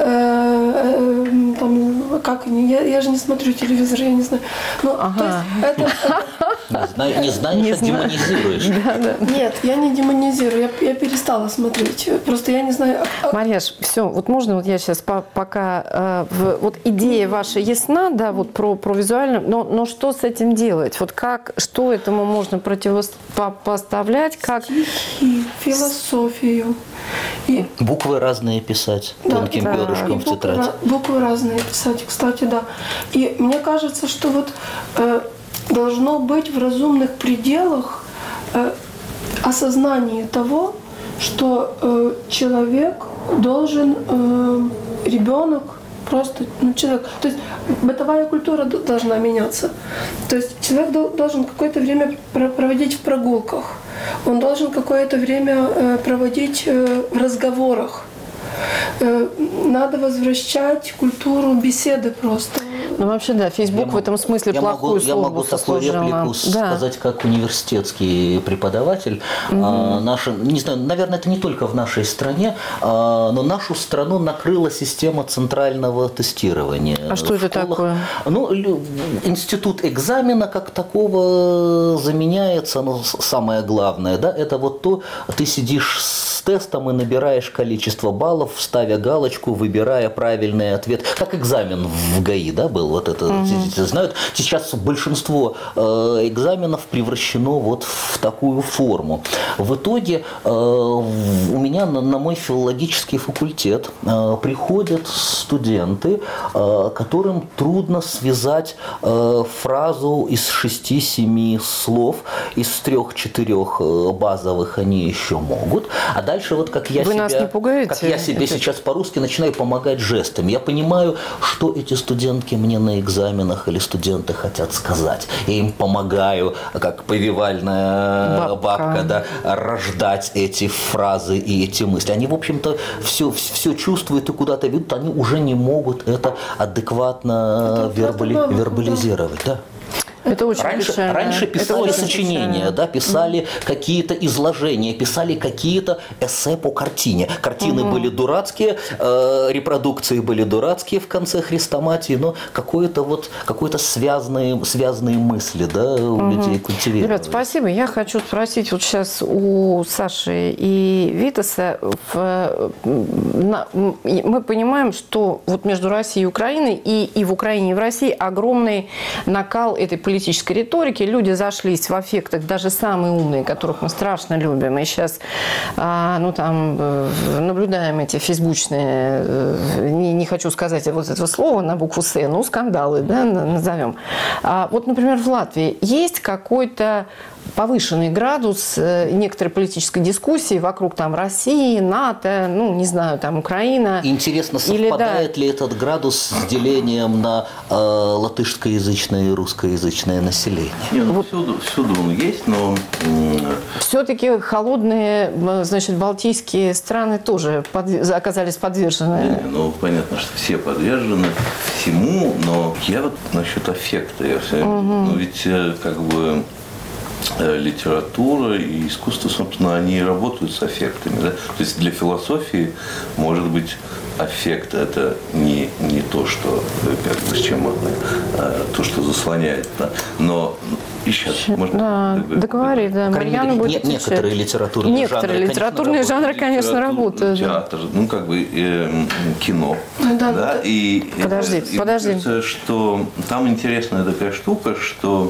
э, там, как они? Я, я же не смотрю телевизор, я не знаю. Ну, ага. то есть это, это... Не знаешь, не а демонизируешь. Да, да. Нет, я не демонизирую, я, я перестала смотреть. Просто я не знаю. Марьяш, все, вот можно вот я сейчас по, пока э, в, вот идея ваша ясна, да, вот про, про визуальную, но, но что с этим делать? Вот как, что этому можно противопоставлять? Как... Стихи, философию. И... Буквы разные писать, да, тонким да, перышком в тетрадь. Буквы, буквы разные писать, кстати, да. И мне кажется, что вот э, должно быть в разумных пределах э, осознание того, что э, человек должен, э, ребенок просто, ну, человек, то есть бытовая культура должна меняться. То есть человек должен какое-то время проводить в прогулках, он должен какое-то время э, проводить э, в разговорах. Э, надо возвращать культуру беседы просто. Ну вообще да, Facebook в этом смысле я плохую могу, службу Я могу такую реплику да. сказать, как университетский преподаватель. Угу. А, наша, не знаю, наверное, это не только в нашей стране, а, но нашу страну накрыла система центрального тестирования. А что это такое? Ну, институт экзамена как такого заменяется, ну, самое главное, да, это вот то, ты сидишь с тестом и набираешь количество баллов, ставя галочку, выбирая правильный ответ, как экзамен в ГАИ, да, был вот это, угу. знают. Сейчас большинство э, экзаменов превращено вот в такую форму. В итоге э, у меня на, на мой филологический факультет э, приходят студенты, э, которым трудно связать э, фразу из шести-семи слов, из трех-четырех базовых они еще могут, а дальше вот как я Вы себя, нас не пугаете? как я себе это... сейчас по-русски начинаю помогать жестами. Я понимаю, что эти студентки мне на экзаменах или студенты хотят сказать. Я им помогаю, как повивальная бабка, бабка да, рождать эти фразы и эти мысли. Они, в общем-то, все, все чувствуют и куда-то ведут, они уже не могут это адекватно это вербали, это вербализировать. Да. Это очень раньше, печально. раньше писали Это сочинения, да, писали mm. какие-то изложения, писали какие-то эссе по картине. Картины mm-hmm. были дурацкие, э, репродукции были дурацкие в конце Хрестоматии, но какое-то вот, какое-то связанные, связанные мысли, да, у mm-hmm. людей культивировали. Ребят, спасибо. Я хочу спросить вот сейчас у Саши и Витаса. В, на, мы понимаем, что вот между Россией и Украиной и, и в Украине, и в России огромный накал этой политики. политической риторики. Люди зашлись в аффектах, даже самые умные, которых мы страшно любим. И сейчас ну, там, наблюдаем эти фейсбучные, не, не хочу сказать вот этого слова на букву «С», ну, скандалы, да, назовем. А вот, например, в Латвии есть какой-то повышенный градус некоторой политической дискуссии вокруг там России, НАТО, ну, не знаю, там Украина. Интересно, совпадает Или, да, ли этот градус с делением на э, латышскоязычное и русскоязычное население? Нет, ну, всюду, всюду он есть, но... Все-таки холодные, значит, балтийские страны тоже под, оказались подвержены. Не, не, ну, понятно, что все подвержены всему, но я вот насчет аффекта. Я все, угу. Ну, ведь как бы литература и искусство, собственно, они работают с аффектами. Да? То есть для философии, может быть, аффект – это не, не то, что, как бы, с чем а то, что заслоняет. Да? Но и сейчас можно да, договорить. договори, да. Марьяна будет отвечать. Некоторые литературные некоторые жанры, литературные конечно, жанры, конечно, работают. Театр, ну, как бы э, кино. Ну, да, да? да. И, подожди, и, подожди. И кажется, что там интересная такая штука, что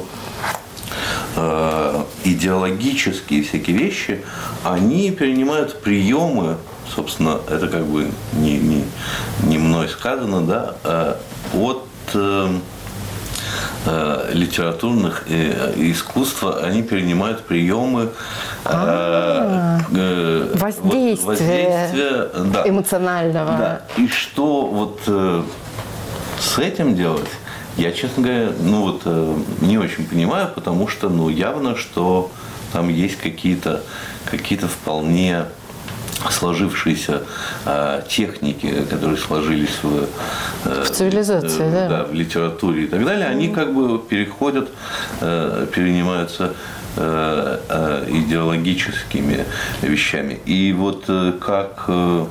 э, идеологические всякие вещи, они перенимают приемы, собственно, это как бы не, не, не мной сказано, да, э, от э, э, литературных э, искусства, они перенимают приемы э, э, воздействия, вот, воздействия да, эмоционального. Да. И что вот э, с этим делать? Я, честно говоря, ну вот э, не очень понимаю, потому что, ну, явно, что там есть какие-то, какие-то вполне сложившиеся э, техники, которые сложились в, э, в цивилизации, э, да. да, в литературе и так далее, они как бы переходят, э, перенимаются э, э, идеологическими вещами. И вот э, как э,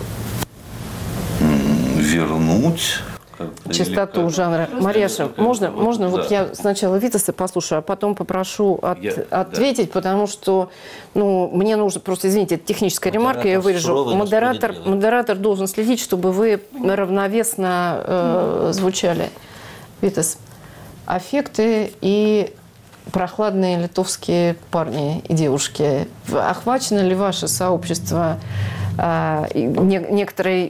вернуть чистоту как... жанра. Марьяша, можно, вот, можно да. вот я сначала Витаса послушаю, а потом попрошу от, я, ответить, да. Потому что, ну, мне нужно, просто, извините, это техническая модератор ремарка, я вырежу. Модератор, модератор должен следить, чтобы вы равновесно э, звучали. Витас, аффекты и прохладные литовские парни и девушки. Охвачено ли ваше сообщество э, не, некоторой...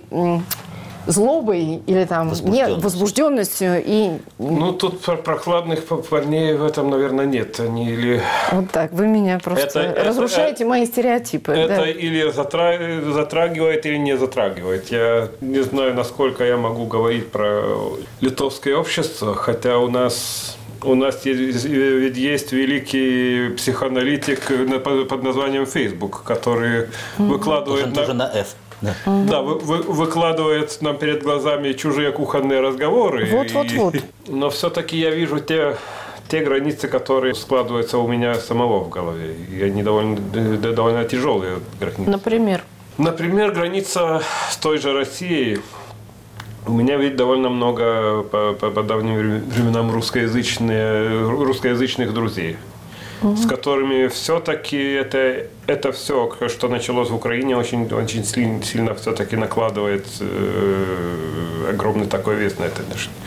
злобой или там возбужденностью. Не, возбужденностью и... Ну, тут про прохладных парней в этом, наверное, нет. Они или... Вот так, вы меня просто это, разрушаете это, мои стереотипы. Это да. или затра... затрагивает, или не затрагивает. Я не знаю, насколько я могу говорить про литовское общество, хотя у нас... У нас есть, ведь есть великий психоаналитик под названием Facebook, который mm-hmm. выкладывает... Тоже на F. Да, да вы, вы, выкладывает нам перед глазами чужие кухонные разговоры. Вот, вот, вот. Но все-таки я вижу те, те границы, которые складываются у меня самого в голове. И они довольно, довольно тяжелые границы. Например? Например, граница с той же Россией. У меня ведь довольно много по, по, по давним временам русскоязычные, русскоязычных друзей. Угу. С которыми все-таки это, это все, что началось в Украине, очень, очень сильно, сильно все-таки накладывает э, огромный такой вес на это.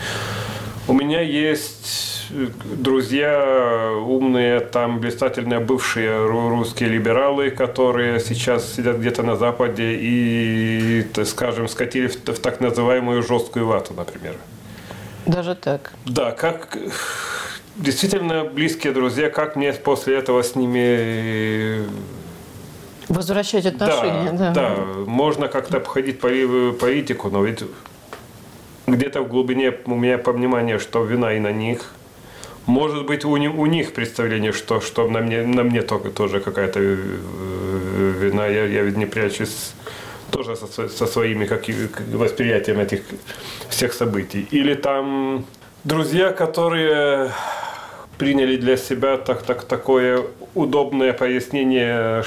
У меня есть друзья умные, там блистательные бывшие русские либералы, которые сейчас сидят где-то на Западе и, скажем, скатили в, в так называемую жесткую вату, например. Даже так? Да, как... Действительно близкие друзья, как мне после этого с ними... Возвращать отношения, да. Да, да. Можно как-то обходить политику, но ведь где-то в глубине у меня понимание, что вина и на них. Может быть, у, у них представление, что, что на мне, на мне только, тоже какая-то вина. Я, я ведь не прячусь тоже со, со своими как, восприятием этих всех событий. Или там... Друзья, которые приняли для себя так, так, такое удобное пояснение,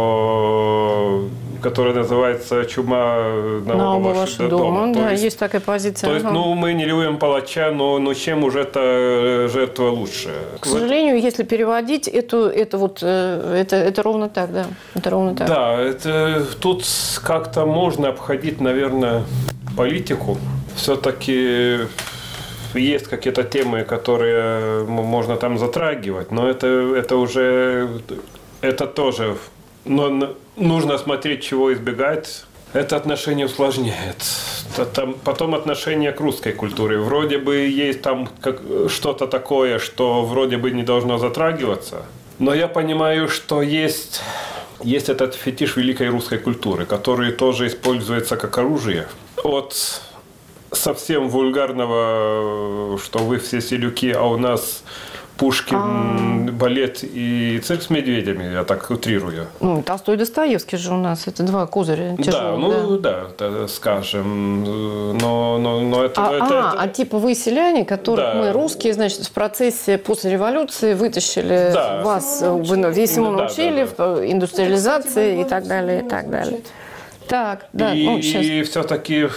что, которое называется «Чума на, на оба ваши дома». дома. То да, есть, есть такая позиция. То есть, ага. ну, мы не любим палача, но, но чем уже эта жертва лучше? К сожалению, если переводить, это, это, вот, это, это ровно так, да. Это ровно так. Да, это, тут как-то можно обходить, наверное, политику. Все-таки... Есть какие-то темы, которые можно там затрагивать, но это, это уже, это тоже, но нужно смотреть, чего избегать. Это отношение усложняет. Там, потом отношение к русской культуре. Вроде бы есть там как, что-то такое, что вроде бы не должно затрагиваться, Но я понимаю, что есть, есть этот фетиш великой русской культуры, который тоже используется как оружие. От совсем вульгарного, что вы все селюки, а у нас Пушкин, А-а-а. балет и цирк с медведями, я так утрирую. Ну, Толстой и Достоевский же у нас, это два козыря тяжелых. Да, ну да, да скажем, но, но, но это, а, это, а, это... а типа вы селяне, которых да. мы русские, значит, в процессе после революции вытащили да. вас, вы, весь ему научили, да, да, да. в индустриализации это, кстати, и так далее, и так далее. Так, да, и, ну, сейчас. И все-таки...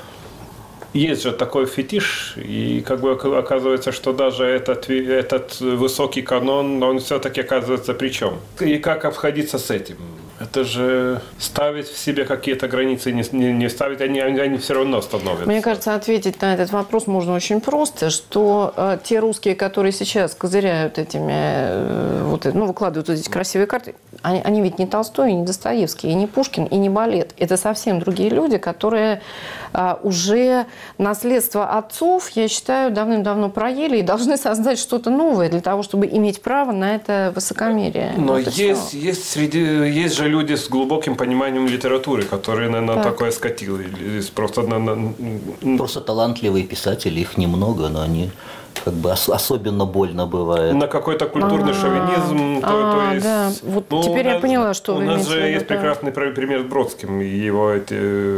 Есть же такой фетиш, и как бы оказывается, что даже этот, этот высокий канон, он все-таки оказывается при чем? И как обходиться с этим? Это же ставить в себе какие-то границы, не, не, не ставить, они, они все равно становятся. Мне кажется, ответить на этот вопрос можно очень просто, что э, те русские, которые сейчас козыряют этими, э, вот, ну, выкладывают вот эти красивые карты, они, они ведь не Толстой, не Достоевский, и не Пушкин, и не балет. Это совсем другие люди, которые э, уже наследство отцов, я считаю, давным-давно проели и должны создать что-то новое для того, чтобы иметь право на это высокомерие. Но вот есть, есть, среди, есть же люди с глубоким пониманием литературы, которые на, на так. такое скатили. Просто, на, на... просто талантливые писатели, их немного, но они как бы ос- особенно больно бывает. На какой-то культурный А-а-а. шовинизм. То, то есть, да. Вот ну, теперь нас, я поняла, что у вы нас же есть да. прекрасный пример с Бродским. Его эти,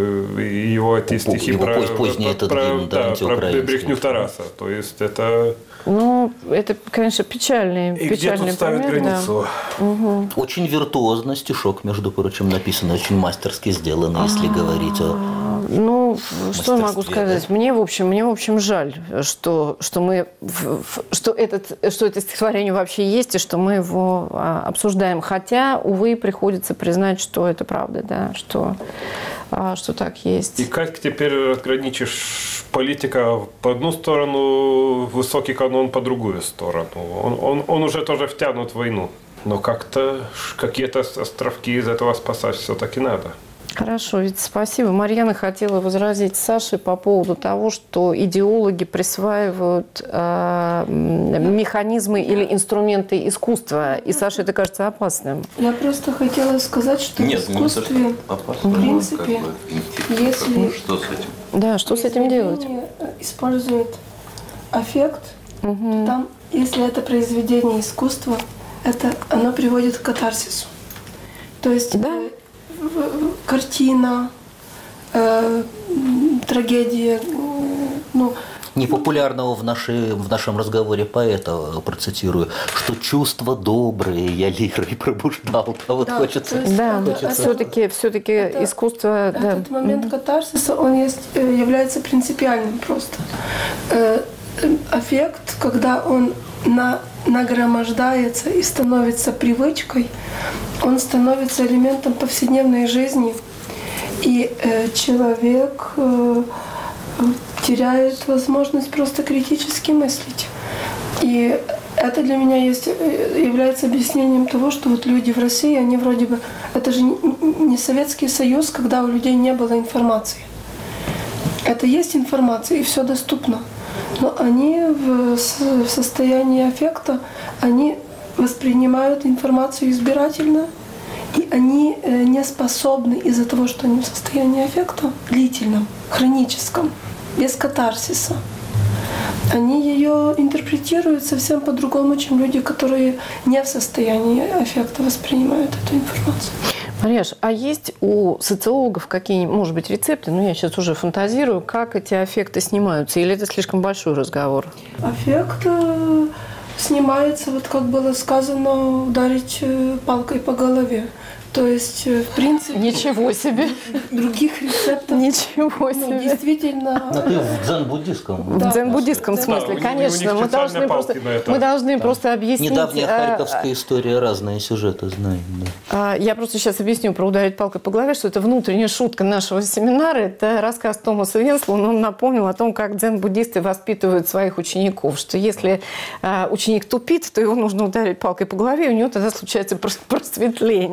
его эти стихи его про, поздний про, этот про, гимн, да, да, про брехню Тараса. То есть это... Ну, это, конечно, печальный, и печальный где тут ставят пример, границу? Да. Угу. Очень виртуозно стишок, между прочим, написан, очень мастерски сделан, если говорить о Ну, что я могу сказать? Да? Мне, в общем, мне, в общем, жаль, что, что мы, что, этот, что это стихотворение вообще есть, и что мы его а, обсуждаем. Хотя, увы, приходится признать, что это правда, да, что, а, что так есть. И как теперь разграничишь политика по одну сторону, высокий канон по другую сторону? Он, он, он уже тоже втянут в войну. Но как-то какие-то островки из этого спасать все-таки надо. Хорошо, ведь спасибо. Марьяна хотела возразить Саше по поводу того, что идеологи присваивают э, механизмы или инструменты искусства. И Саше это кажется опасным. Я просто хотела сказать, что Нет, в искусстве, опасно, в принципе, как бы, если, что с этим? Да, что с этим делать? Использует аффект, Угу. там, если это произведение искусства, это оно приводит к катарсису. То есть Да. э, картина, э, трагедия, э, ну, непопулярного в, нашей, в нашем разговоре поэта, процитирую, что чувства добрые я лирой пробуждал. А вот да, хочется... есть, Да, это, все-таки все-таки это, искусство... Этот да. момент катарсиса, он есть, является принципиальным просто. Э, аффект, когда он на, нагромождается и становится привычкой, он становится элементом повседневной жизни, и э, человек э, теряет возможность просто критически мыслить. И это для меня есть, является объяснением того, что вот люди в России, они вроде бы... Это же не Советский Союз, когда у людей не было информации. Это есть информация, и все доступно. Но они в, в состоянии аффекта, они воспринимают информацию избирательно, и они не способны из-за того, что они в состоянии аффекта длительном, хроническом, без катарсиса. Они ее интерпретируют совсем по-другому, чем люди, которые не в состоянии аффекта воспринимают эту информацию. Марьяш, а есть у социологов какие-нибудь, может быть, рецепты, ну я сейчас уже фантазирую, как эти аффекты снимаются, или это слишком большой разговор? Аффект э, снимается, вот как было сказано, ударить э, палкой по голове. То есть, в принципе... Ничего себе! Других рецептов... Ничего себе! Ну, действительно... Ну, ты в дзен-буддийском. Да. В дзен-буддийском да. смысле, да, конечно. Мы должны, просто, мы должны да. просто объяснить... Недавняя харьковская история, разные сюжеты знаем. Да. Я просто сейчас объясню про ударить палкой по голове, что это внутренняя шутка нашего семинара. Это рассказ Томаса Венсла. Он напомнил о том, как дзен-буддисты воспитывают своих учеников. Что если ученик тупит, то его нужно ударить палкой по голове, и у него тогда случается просветление. Но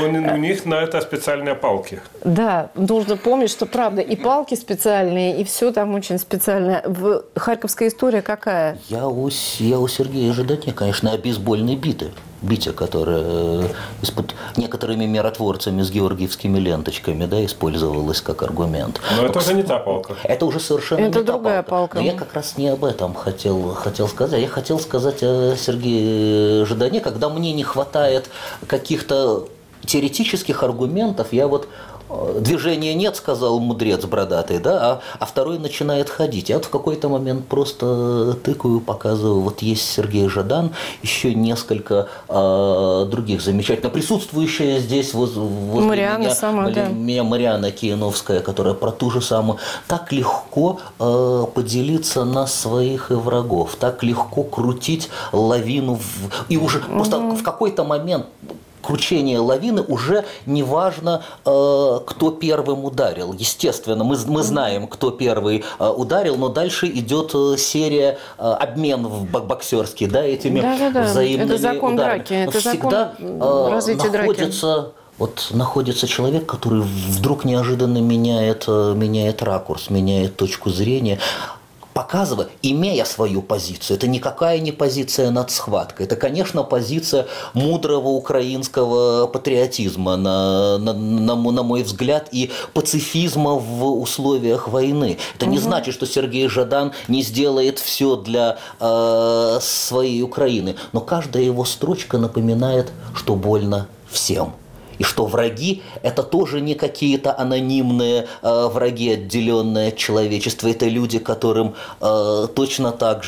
у них на это специальные палки. Да, нужно помнить, что правда и палки специальные, и все там очень специальное. В... Харьковская история какая? Я у, я у Сергея Жаданья, конечно, о бейсбольной бите. Бите, которая из-под некоторыми миротворцами с георгиевскими ленточками, да, использовалась как аргумент. Но это уже не та палка. Это уже совершенно это не другая та палка. палка. Но я как раз не об этом хотел, хотел сказать. Я хотел сказать о Сергее Жадане, когда мне не хватает каких-то теоретических аргументов, я вот движения нет, сказал мудрец бородатый, да, а, а второй начинает ходить. Я вот в какой-то момент просто тыкаю, показываю, вот есть Сергей Жадан, еще несколько э, других замечательно присутствующая здесь возле Мариана меня, сама, да. меня Мариана Кияновская, которая про ту же самую. Так легко э, поделиться на своих и врагов, так легко крутить лавину. В, и уже угу. просто в какой-то момент кручение лавины уже не важно, э, кто первым ударил. Естественно, мы, мы знаем, кто первый э, ударил, но дальше идет э, серия э, обменов боксерский, да, этими да, да, да. взаимными это закон ударами. Драки, это всегда закон развития находится, драки. Вот находится человек, который вдруг неожиданно меняет, меняет ракурс, меняет точку зрения, показывая, имея свою позицию. Это никакая не позиция над схваткой. Это, конечно, позиция мудрого украинского патриотизма, на, на, на, на мой взгляд, и пацифизма в условиях войны. Это не угу. значит, что Сергей Жадан не сделает все для э, своей Украины. Но каждая его строчка напоминает, что больно всем. И что враги – это тоже не какие-то анонимные э, враги, отделенные от человечества. Это люди, которым э, точно так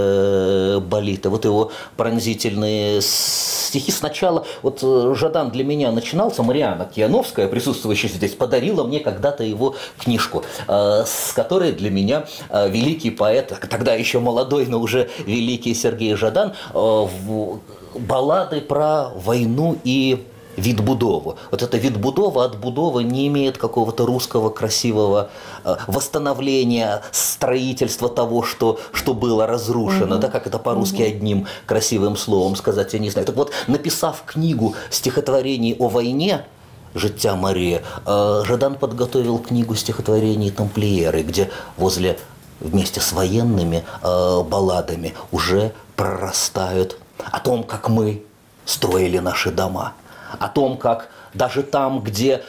же болит. И вот его пронзительные стихи. Сначала, вот Жадан для меня начинался, Мариана Кияновская, присутствующая здесь, подарила мне когда-то его книжку, э, с которой для меня э, великий поэт, тогда еще молодой, но уже великий Сергей Жадан, э, в, баллады про войну и відбудову. Вот это відбудова, отбудова не имеет какого-то русского красивого э, восстановления, строительства того, что, что было разрушено, mm-hmm. да, как это по-русски mm-hmm. одним красивым словом сказать, я не знаю. Так вот, написав книгу стихотворений о войне «Життя Мария», э, Жадан подготовил книгу стихотворений «Тамплиеры», где возле, вместе с военными э, балладами уже прорастают о том, как мы строили наши дома, о том, как даже там, где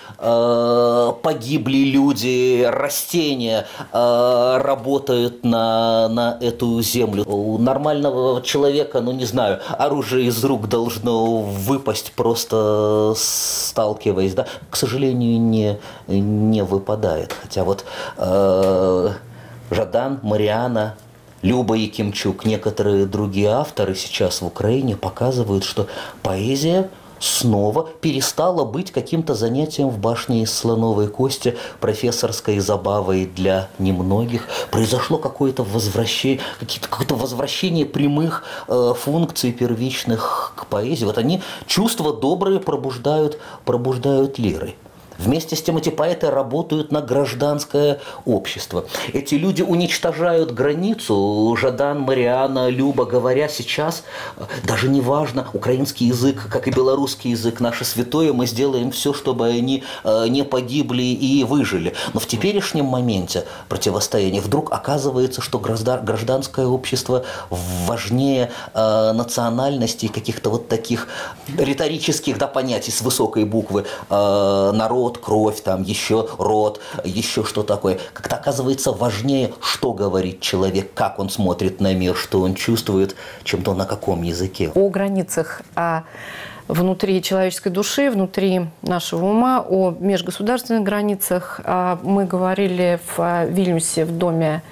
э, погибли люди, растения э, работают на, на эту землю. У нормального человека, ну не знаю, оружие из рук должно выпасть, просто сталкиваясь, да? К сожалению, не, не выпадает. Хотя вот э, Жадан, Мариана, Люба Якимчук, некоторые другие авторы сейчас в Украине показывают, что поэзия снова перестала быть каким-то занятием в башне из слоновой кости, профессорской забавой для немногих. Произошло какое-то возвращение, какое-то возвращение прямых э, функций первичных к поэзии. Вот они чувства добрые пробуждают, пробуждают лирой. Вместе с тем эти поэты работают на гражданское общество. Эти люди уничтожают границу. Жадан, Мариана, Люба, говоря сейчас, даже не важно, украинский язык, как и белорусский язык, наше святое, мы сделаем все, чтобы они не погибли и выжили. Но в теперешнем моменте противостояния вдруг оказывается, что гражданское общество важнее национальностей, каких-то вот таких риторических, да, понятий с высокой буквы, народ, кровь, там еще род, еще что такое. Как-то оказывается важнее, что говорит человек, как он смотрит на мир, что он чувствует, чем то, на каком языке. О границах, о внутри человеческой души, внутри нашего ума, о межгосударственных границах мы говорили в Вильнюсе в доме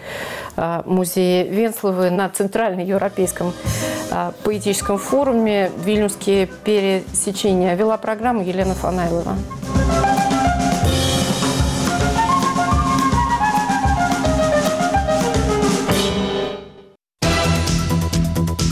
музея Венцловой на Центральноевропейском поэтическом форуме «Вильнюсские пересечения». Вела программу Елена Фанайлова.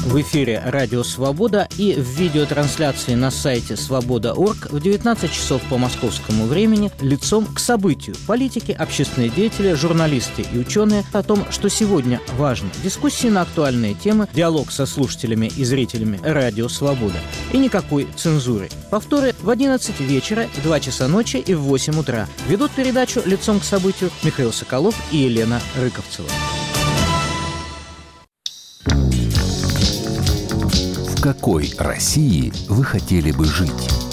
В эфире «Радио Свобода» и в видеотрансляции на сайте свобода точка орг в девятнадцать часов по московскому времени «Лицом к событию». Политики, общественные деятели, журналисты и ученые о том, что сегодня важно. Дискуссии на актуальные темы, диалог со слушателями и зрителями «Радио Свобода». И никакой цензуры. Повторы в одиннадцать вечера, в два часа ночи и в восемь утра. Ведут передачу «Лицом к событию» Михаил Соколов и Елена Рыковцева. В какой России вы хотели бы жить?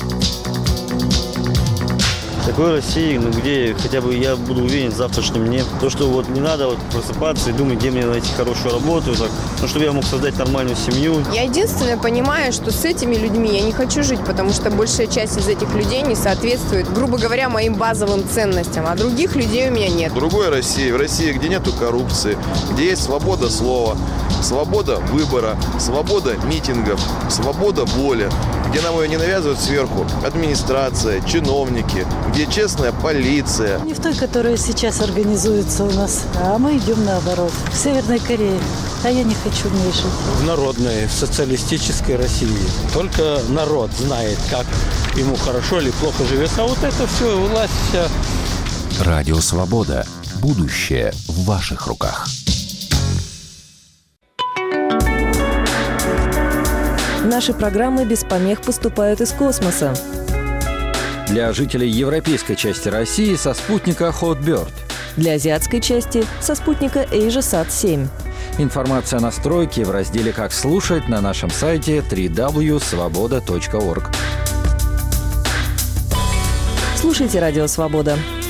В такой России, ну, где хотя бы я буду уверен в завтрашнем дне. То, что вот не надо вот просыпаться и думать, где мне найти хорошую работу, так, ну, чтобы я мог создать нормальную семью. Я единственное понимаю, что с этими людьми я не хочу жить, потому что большая часть из этих людей не соответствует, грубо говоря, моим базовым ценностям, а других людей у меня нет. В другой России, в России, где нету коррупции, где есть свобода слова, свобода выбора, свобода митингов, свобода воли, где нам ее не навязывают сверху администрация, чиновники, где честная полиция. Не в той, которая сейчас организуется у нас, а мы идем наоборот. В Северной Корее. А я не хочу в ней жить. В народной, в социалистической России. Только народ знает, как ему хорошо или плохо живется. А вот это все, власть вся. Радио Свобода. Будущее в ваших руках. Наши программы без помех поступают из космоса. Для жителей европейской части России со спутника Hotbird. Для азиатской части со спутника AsiaSat семь. Информация о настройке в разделе «Как слушать» на нашем сайте дабл-ю дабл ю дабл ю точка свобода точка орг. Слушайте «Радио Свобода».